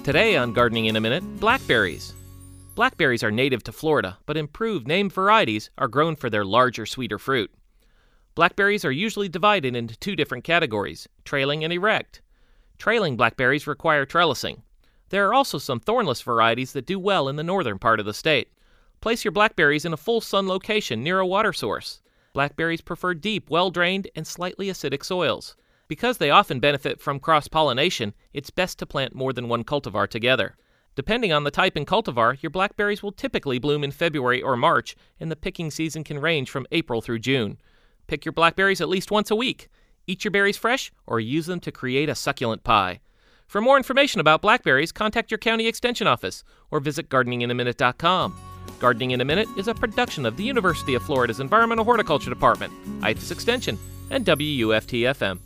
Today on Gardening in a Minute, blackberries. Blackberries are native to Florida, but improved name varieties are grown for their larger, sweeter fruit. Blackberries are usually divided into two different categories, trailing and erect. Trailing blackberries require trellising. There are also some thornless varieties that do well in the northern part of the state. Place your blackberries in a full sun location near a water source. Blackberries prefer deep, well-drained, and slightly acidic soils. Because they often benefit from cross-pollination, it's best to plant more than one cultivar together. Depending on the type and cultivar, your blackberries will typically bloom in February or March, and the picking season can range from April through June. Pick your blackberries at least once a week. Eat your berries fresh or use them to create a succulent pie. For more information about blackberries, contact your county extension office or visit gardeninginaminute.com. Gardening in a Minute is a production of the University of Florida's Environmental Horticulture Department, IFAS Extension, and WUFT-FM.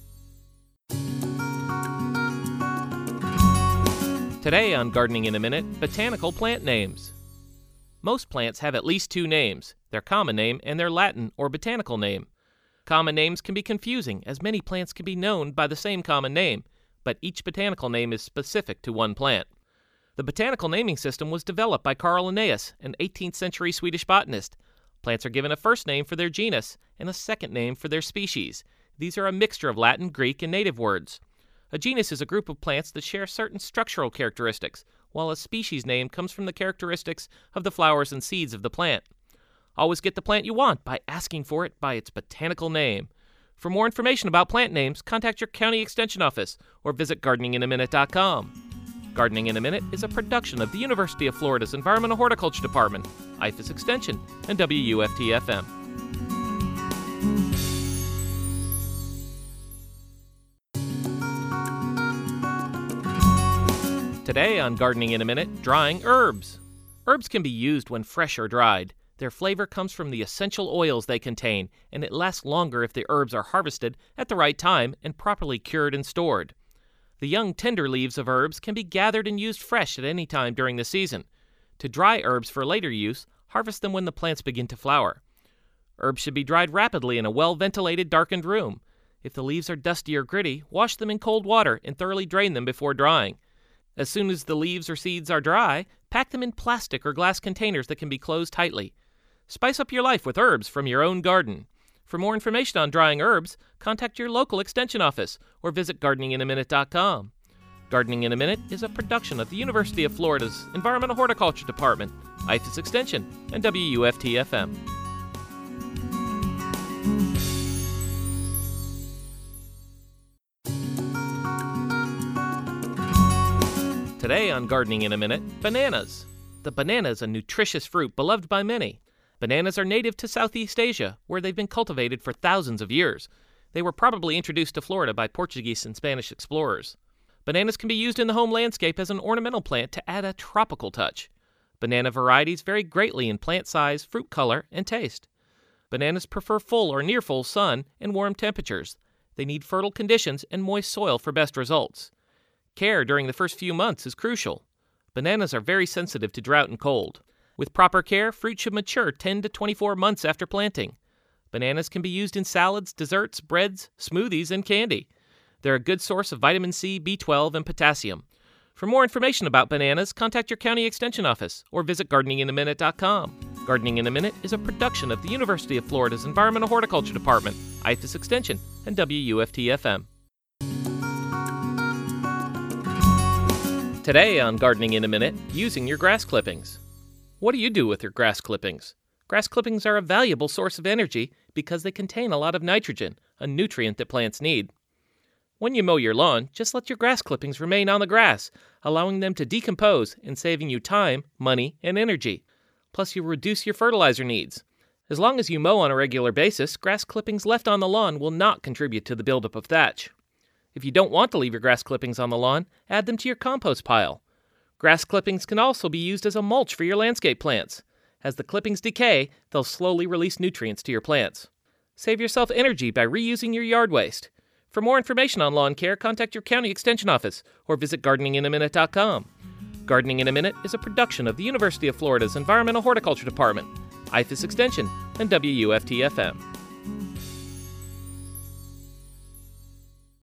Today on Gardening in a Minute, botanical plant names. Most plants have at least two names, their common name and their Latin or botanical name. Common names can be confusing, as many plants can be known by the same common name, but each botanical name is specific to one plant. The botanical naming system was developed by Carl Linnaeus, an 18th century Swedish botanist. Plants are given a first name for their genus and a second name for their species. These are a mixture of Latin, Greek, and native words. A genus is a group of plants that share certain structural characteristics, while a species name comes from the characteristics of the flowers and seeds of the plant. Always get the plant you want by asking for it by its botanical name. For more information about plant names, contact your county extension office or visit gardeninginaminute.com. Gardening in a Minute is a production of the University of Florida's Environmental Horticulture Department, IFAS Extension, and WUFT-FM. Today on Gardening in a Minute, drying herbs. Herbs can be used when fresh or dried. Their flavor comes from the essential oils they contain, and it lasts longer if the herbs are harvested at the right time and properly cured and stored. The young tender leaves of herbs can be gathered and used fresh at any time during the season. To dry herbs for later use, harvest them when the plants begin to flower. Herbs should be dried rapidly in a well-ventilated, darkened room. If the leaves are dusty or gritty, wash them in cold water and thoroughly drain them before drying. As soon as the leaves or seeds are dry, pack them in plastic or glass containers that can be closed tightly. Spice up your life with herbs from your own garden. For more information on drying herbs, contact your local extension office or visit gardeninginaminute.com. Gardening in a Minute is a production of the University of Florida's Environmental Horticulture Department, IFAS Extension, and WUFT-FM. Today on Gardening in a Minute, bananas. The banana is a nutritious fruit beloved by many. Bananas are native to Southeast Asia, where they've been cultivated for thousands of years. They were probably introduced to Florida by Portuguese and Spanish explorers. Bananas can be used in the home landscape as an ornamental plant to add a tropical touch. Banana varieties vary greatly in plant size, fruit color, and taste. Bananas prefer full or near full sun and warm temperatures. They need fertile conditions and moist soil for best results. Care during the first few months is crucial. Bananas are very sensitive to drought and cold. With proper care, fruit should mature 10 to 24 months after planting. Bananas can be used in salads, desserts, breads, smoothies, and candy. They're a good source of vitamin C, B12, and potassium. For more information about bananas, contact your county extension office or visit gardeninginaminute.com. Gardening in a Minute is a production of the University of Florida's Environmental Horticulture Department, IFAS Extension, and WUFT-FM. Today on Gardening in a Minute, using your grass clippings. What do you do with your grass clippings? Grass clippings are a valuable source of energy because they contain a lot of nitrogen, a nutrient that plants need. When you mow your lawn, just let your grass clippings remain on the grass, allowing them to decompose and saving you time, money, and energy. Plus, you'll reduce your fertilizer needs. As long as you mow on a regular basis, grass clippings left on the lawn will not contribute to the buildup of thatch. If you don't want to leave your grass clippings on the lawn, add them to your compost pile. Grass clippings can also be used as a mulch for your landscape plants. As the clippings decay, they'll slowly release nutrients to your plants. Save yourself energy by reusing your yard waste. For more information on lawn care, contact your county extension office or visit gardeninginaminute.com. Gardening in a Minute is a production of the University of Florida's Environmental Horticulture Department, IFAS Extension, and WUFT-FM.